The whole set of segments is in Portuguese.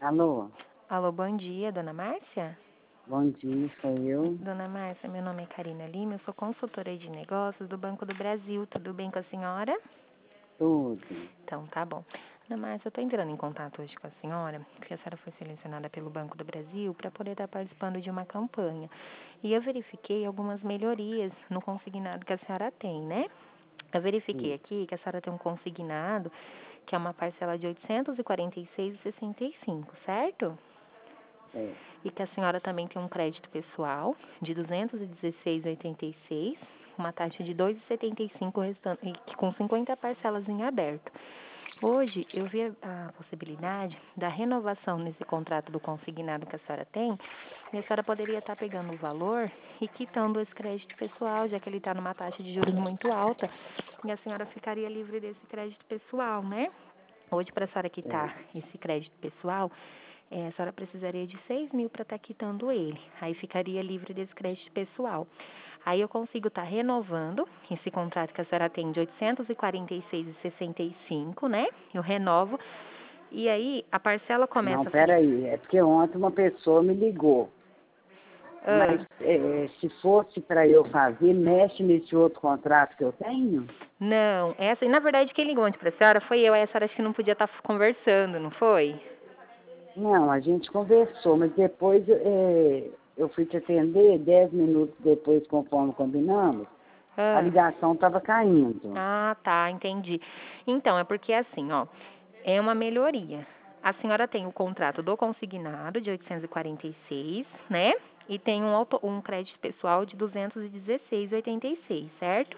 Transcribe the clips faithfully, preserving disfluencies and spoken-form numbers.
Alô, Alô, bom dia, dona Márcia? bom dia, sou eu. Dona Márcia, meu nome é Karina Lima, eu sou consultora de negócios do Banco do Brasil. Tudo bem com a senhora? Tudo. Então, tá bom. Dona Márcia, eu estou entrando em contato hoje com a senhora, porque a senhora foi selecionada pelo Banco do Brasil para poder estar participando de uma campanha. E eu verifiquei algumas melhorias no consignado que a senhora tem, né? Eu verifiquei Sim, aqui que a senhora tem um consignado que é uma parcela de oitocentos e quarenta e seis reais e sessenta e cinco centavos, certo? é. E que a senhora também tem um crédito pessoal de duzentos e dezesseis reais e oitenta e seis centavos, uma taxa de dois reais e setenta e cinco centavos, restante, e com cinquenta parcelas em aberto. Hoje, eu vi a possibilidade da renovação nesse contrato do consignado que a senhora tem, e a senhora poderia estar pegando o valor e quitando esse crédito pessoal, já que ele está numa taxa de juros muito alta, e a senhora ficaria livre desse crédito pessoal, né? Hoje, para a senhora É. quitar esse crédito pessoal, é, a senhora precisaria de seis mil para estar quitando ele. Aí ficaria livre desse crédito pessoal. Aí eu consigo estar renovando esse contrato que a senhora tem de oitocentos e quarenta e seis reais e sessenta e cinco, né? Eu renovo. E aí a parcela Não, começa a ficar... peraí, é porque ontem uma pessoa me ligou. Mas Ah, é, se fosse para eu fazer, mexe nesse outro contrato que eu tenho? não, essa, na verdade quem ligou ontem para a senhora foi eu, aí a senhora acho que não podia estar conversando, não foi? Não, a gente conversou, mas depois é, eu fui te atender, dez minutos depois, conforme combinamos, a Ah. ligação estava caindo. Ah, tá, entendi. Então, é porque assim, ó, é uma melhoria. A senhora tem o contrato do consignado de oitocentos e quarenta e seis, né? E tem um, auto, um crédito pessoal de duzentos e dezesseis reais e oitenta e seis, certo?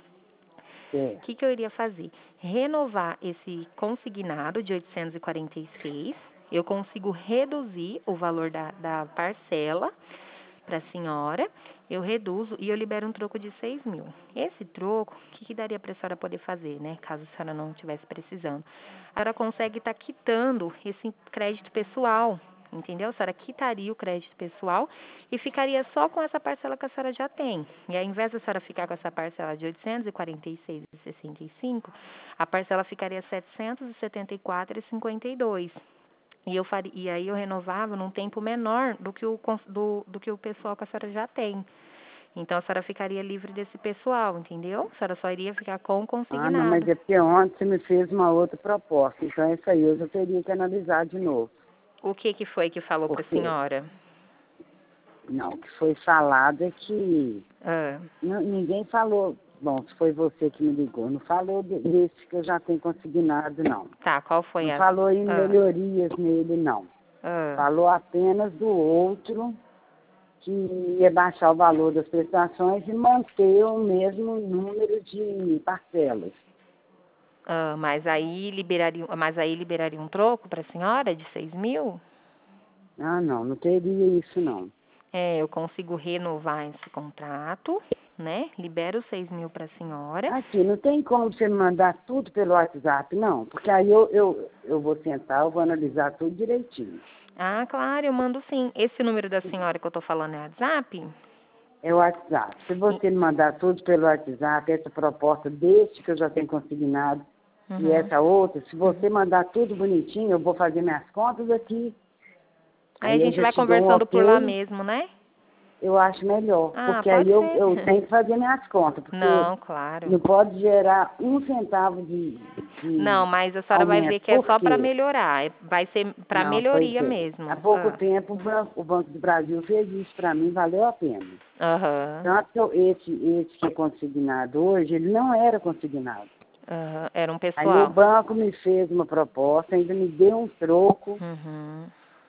O É. que, que eu iria fazer? Renovar esse consignado de oitocentos e quarenta e seis. Eu consigo reduzir o valor da, da parcela para a senhora, eu reduzo e eu libero um troco de seis mil. Esse troco, o que, que daria para a senhora poder fazer, né? Caso a senhora não estivesse precisando. A senhora consegue estar quitando esse crédito pessoal, entendeu? A senhora quitaria o crédito pessoal e ficaria só com essa parcela que a senhora já tem. E ao invés da senhora ficar com essa parcela de oitocentos e quarenta e seis reais e sessenta e cinco centavos, a parcela ficaria setecentos e setenta e quatro reais e cinquenta e dois centavos. E, eu faria, e aí eu renovava num tempo menor do que, o, do, do que o pessoal que a senhora já tem. Então, a senhora ficaria livre desse pessoal, entendeu? A senhora só iria ficar com o Ah, não, mas consignado. é porque ontem você me fez uma outra proposta, então essa aí eu já teria que analisar de novo. O que, que foi que falou para a Porque, senhora? não, o que foi falado é que Ah, não- ninguém falou, bom, se foi você que me ligou, não falou de- desse que eu já tenho consignado, não. tá, qual foi Não a... falou em Ah, melhorias nele, não. ah, Falou apenas do outro, que ia baixar o valor das prestações e manter o mesmo número de parcelas. ah, mas aí liberaria, mas aí liberaria um troco para a senhora de seis mil? Ah, não, não teria isso, não. É, eu consigo renovar esse contrato, né? Libero seis mil para a senhora. Aqui, não tem como você me mandar tudo pelo WhatsApp, não? Porque aí eu, eu, eu vou sentar, eu vou analisar tudo direitinho. Ah, claro, eu mando sim. Esse número da senhora que eu tô falando é WhatsApp? É o WhatsApp. Se E- você me mandar tudo pelo WhatsApp, essa proposta deste que eu já tenho consignado e Uhum. essa outra, se você mandar tudo bonitinho, eu vou fazer minhas contas aqui. Aí a Aí eu gente já vai te dou um conversando por lá ok, mesmo, né? eu acho melhor. Ah, Porque aí pode eu, ser. eu tenho que fazer minhas contas, porque Não, claro. não pode gerar um centavo de, Não, de mas a senhora vai ver aumento. que é Por só para quê? melhorar. é- Vai ser para Não, pois melhoria é. Há mesmo. pouco Ah, tempo o Banco, o Banco do Brasil fez isso para mim, valeu a pena. aham, Tanto que eu- esse, esse que é consignado hoje, ele não era consignado. aham. Era um Aí o pessoal. banco me fez uma proposta, ainda me deu um troco Uhum.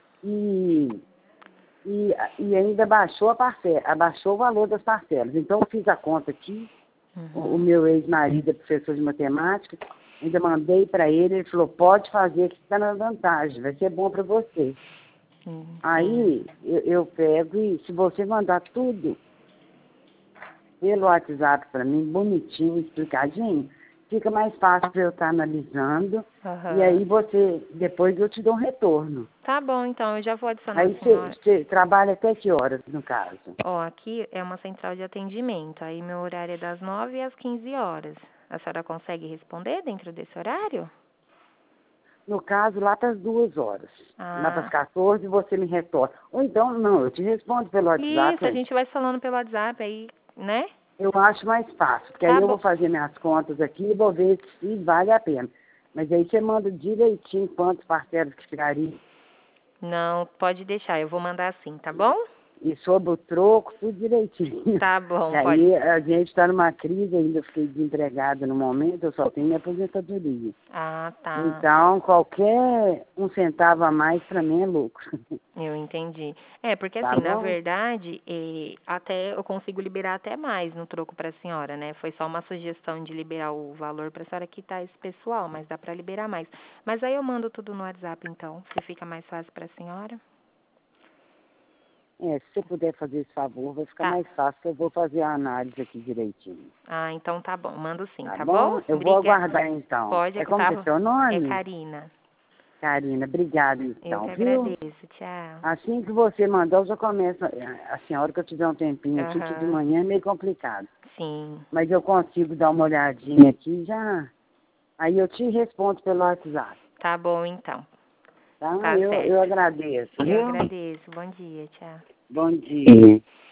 e, e, e ainda abaixou a parcela, abaixou o valor das parcelas. Então eu fiz a conta aqui, o, o Uhum. meu ex-marido é professor de matemática, ainda mandei para ele, ele falou, pode fazer que está na vantagem, vai ser bom para você. Sim, sim. Aí eu, eu pego e se você mandar tudo pelo WhatsApp para mim, bonitinho, explicadinho, fica mais fácil para eu estar analisando e Aham. aí você, depois eu te dou um retorno. Tá bom, então eu já vou adicionar Aí a você, senhora. você trabalha até que horas, no caso? Ó, aqui é uma central de atendimento. Aí meu horário é das nove às quinze horas. A senhora consegue responder dentro desse horário? No caso, lá para as duas horas. Ah. Lá para as quatorze, você me retorna. Ou então, não, eu te respondo pelo WhatsApp. Isso, a gente vai falando pelo WhatsApp aí, né? Eu acho mais fácil, porque Tá aí eu bom. vou fazer minhas contas aqui e vou ver se vale a pena. Mas aí você manda direitinho quantos parceiros que ficariam. Não, pode deixar, eu vou mandar assim, tá bom? E sobre o troco, tudo direitinho. Tá bom, E aí pode. a gente está numa crise, ainda fiquei desempregada no momento, eu só tenho minha aposentadoria. Ah, tá. Então, qualquer um centavo a mais para mim é lucro. Eu entendi. É, porque Tá assim, na bom? verdade, eh, até eu consigo liberar até mais no troco para a senhora, né? Foi só uma sugestão de liberar o valor para a senhora quitar esse pessoal, mas dá para liberar mais. Mas aí eu mando tudo no WhatsApp, então, se fica mais fácil para a senhora. É, se você puder fazer esse favor, vai ficar Tá. mais fácil, que eu vou fazer a análise aqui direitinho. Ah, então tá bom, mando sim, Tá, tá bom? bom? Eu vou Obriga- aguardar então. Pode, É como tá, que é seu é nome? Karina. Karina, obrigada Eu então, que viu? agradeço, tchau. Assim que você mandar, eu já começo. Assim, a hora que eu tiver um tempinho aqui, que de Aham. manhã é meio complicado. Sim. Mas eu consigo dar uma olhadinha aqui já. Aí eu te respondo pelo WhatsApp, Tá bom, então. tá? Tá eu, certo. eu agradeço, Eu viu? agradeço. Bom dia, tchau. Bom dia.